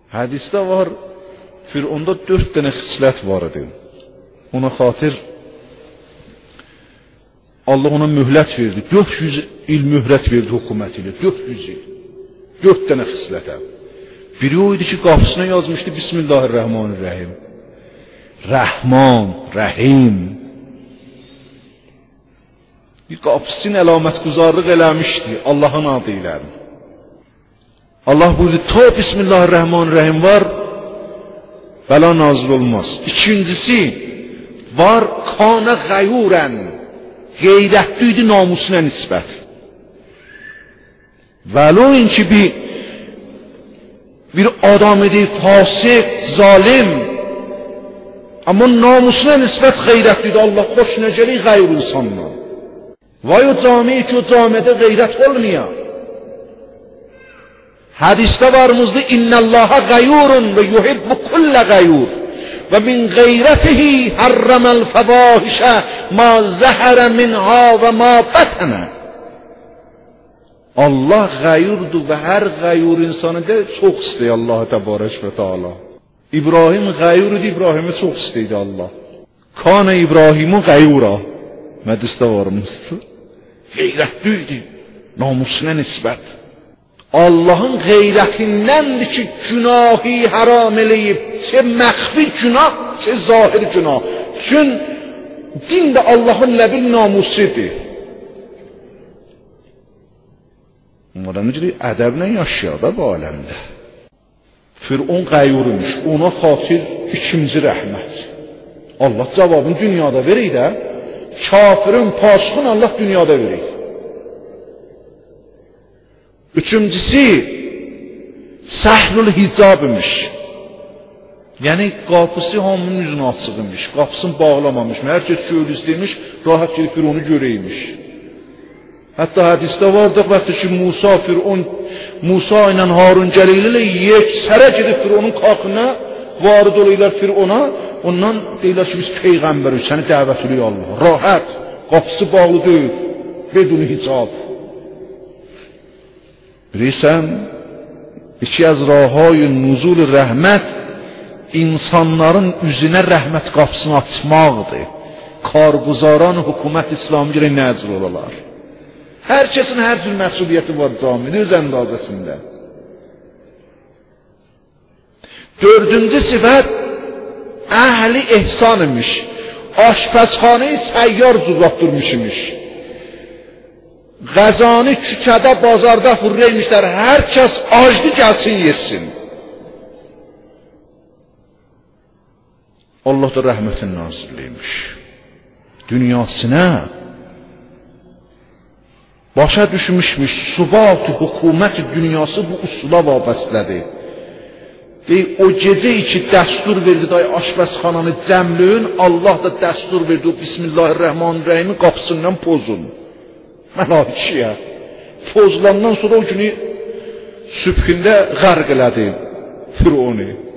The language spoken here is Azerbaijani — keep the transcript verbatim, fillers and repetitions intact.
Hədisdə var, Fironda dörd dənə xislət var idi. Ona xatir Allah ona mühlət verdi. dörd yüz il mühlət verdi hökumət ilə. dörd yüz il. dörd dənə xislətə. Biri o idi ki, qapısına yazmışdı Bismillahirrahmanirrahim. Rəhman, Rəhim. Bir qapısının əlamətguzarlıq eləmişdi Allahın adı ilə. Allah buyurdu, ta Bismillahirrahmanirrahim var, bəla nazil olmaz. İkincisi, var kana gayurən, qeyrətliydi namusuna nisbət. Vəlo inki bir, bir adam idi, fasik, zalim, amma namusuna nisbət qeyrətliydi. Allah xoş necəli gayur insanlar. Vay o camiyi ki o camidə qeyrət olmayan. Hadisdə varımızda İnnallaha gayurun ve yuhibbu kulle gayur ve min gayretihi harramel fevahişe ma zahara minha ve ma batana. Allah gayurdur ve her gayur insanı da çok istiyor Allah Tebarek ve Teala. İbrahim gayurdu, İbrahim'i çok isteydi Allah. Kana İbrahim'u gayura. Hadisdə varımızda. Qeyrətliydi, namusuna nisbət. Allahın qeyrətindəndir ki, günahı haram eləyib, çə məxfi günah, çə zahir günah. Çün din də Allahın ləbil namusidir. Onlara necə ədəblə yaşayır da bu aləmdə. Firon qayyurmuş, ona xatir ikinci rəhmət. Allah cavabını dünyada verir də, kafirin pasıxını Allah dünyada verir. Üçüncüsü, səhlül hicab imiş. Yəni, qapısı hamının üzünə açıq imiş, qapısını bağlamamış, hər kəs gördüyüz rahat gelip Fironu görəymiş. Hətta hədisdə vardı, vaxtı ki, Musa, Firon, Musa ilə Harun gəlirlər, yeksərə gedib Fironun qalxına, varid olaylar Firona, ondan deyirlər ki, biz Peyğəmbərik, səni dəvət edirik Allah. Rahat, qapısı bağlı deyil, bedun hicab. Bilirsən, iki az rahay nuzul rəhmət insanların üzünə rəhmət qapısını açmaqdır. Karguzaran hökumət İslamı görə nəcr olalar. Hər kəsin hər cür məsuliyyəti var caminin öz əndazəsində. Dördüncü sifət əhli ihsan imiş. Aşpəzxanayı səyyar cüzlatdırmış imiş. Qəzanı kükədə, bazarda fırreymişlər. Hər kəs acdı gəlsin, yesin. Allah da rəhmətin nazirliymiş. Dünyasına başa düşmüşmüş, subat-ı hökuməti dünyası bu usula vabəstlədir. Deyir, o gecə ki dəstur verdi, day aşpəzxananı cəmlüyün, Allah da dəstur verdi, o Bismillahirrahmanirrahimin qapısından pozun. Məlaikiyə. Pozulandan sonra o günü sübhində qərq elədi Fironi.